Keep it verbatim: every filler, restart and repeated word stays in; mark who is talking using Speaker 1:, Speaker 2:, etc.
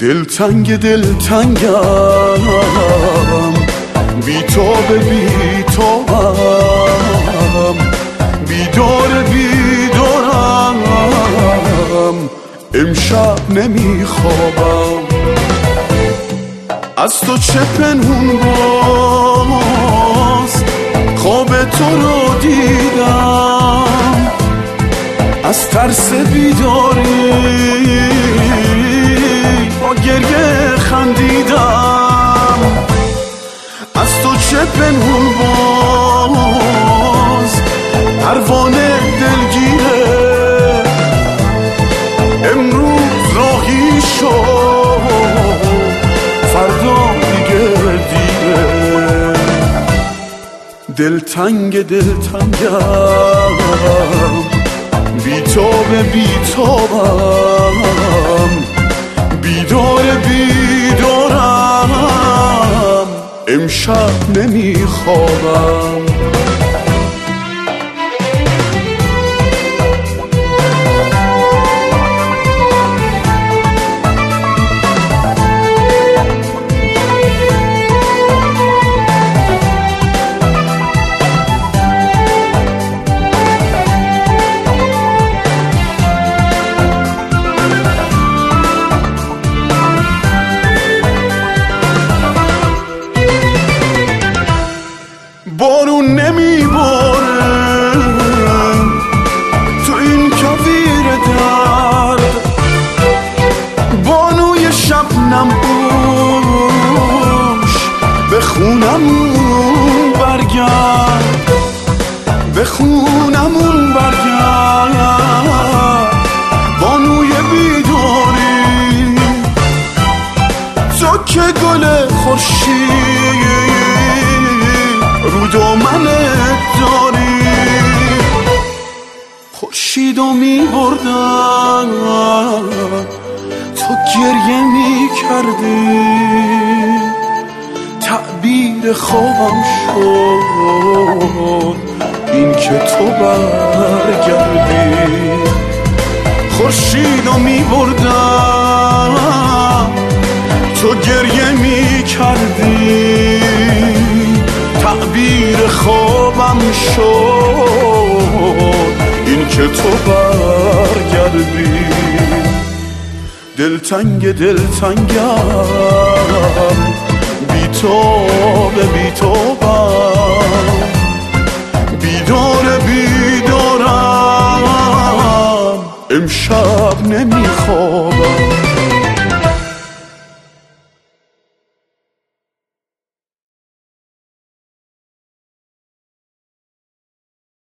Speaker 1: دلتنگ دلتنگم، بی تو به بی توام، بیدار بیدارم، امشب نمیخوابم. از تو چه پنهون باز خواب تو رو دیدم، از ترس بیداری با گریه خندیدم. از تو چه پنهون باز پروانه دلگیره، امروز راهی شد فردا دیگه دیره. دلتنگ دلتنگم، بی تو به بی توام، بیدار بیدارم، امشب نمیخوابم. بارون نمیباره تو این کویر درد، بانوی شبنم بوش به خونمون برگرد، به خونمون برگرد. بانوی بیداری تو که گل خورشید رو دامنت داری، خورشیدو میبردن تو گریه میکردی، تعبیر خوابم شد این که تو برگردی. خورشیدو میبردن تو گریه میکردی، تعبیر خوابم شد این که تو برگردی. دلتنگ دلتنگم، بی تو به بی توام، بیدار بیدارم، امشب نمیخوابم.